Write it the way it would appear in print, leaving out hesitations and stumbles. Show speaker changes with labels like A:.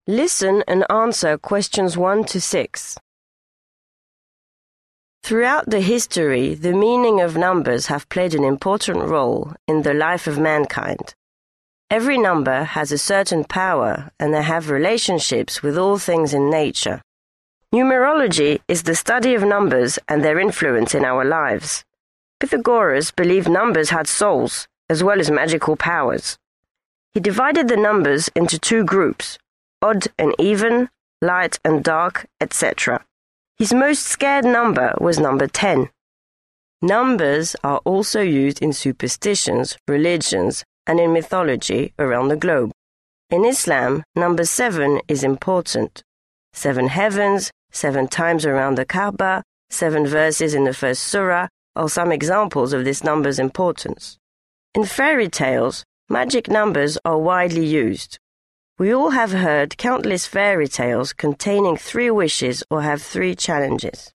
A: Listen and answer questions 1 to 6. Throughout the history, the meaning of numbers have played an important role in the life of mankind. Every number has a certain power and they have relationships with all things in nature. Numerology is the study of numbers and their influence in our lives. Pythagoras believed numbers had souls, as well as magical powers. He divided the numbers into 2 groups, odd and even, light and dark, etc. His most scared number was number 10. Numbers are also used in superstitions, religions, and in mythology around the globe. In Islam, number 7 is important. 7 heavens, 7 times around the Kaaba, 7 verses in the first surah are some examples of this number's importance. In fairy tales, magic numbers are widely used. We all have heard countless fairy tales containing 3 wishes or have 3 challenges.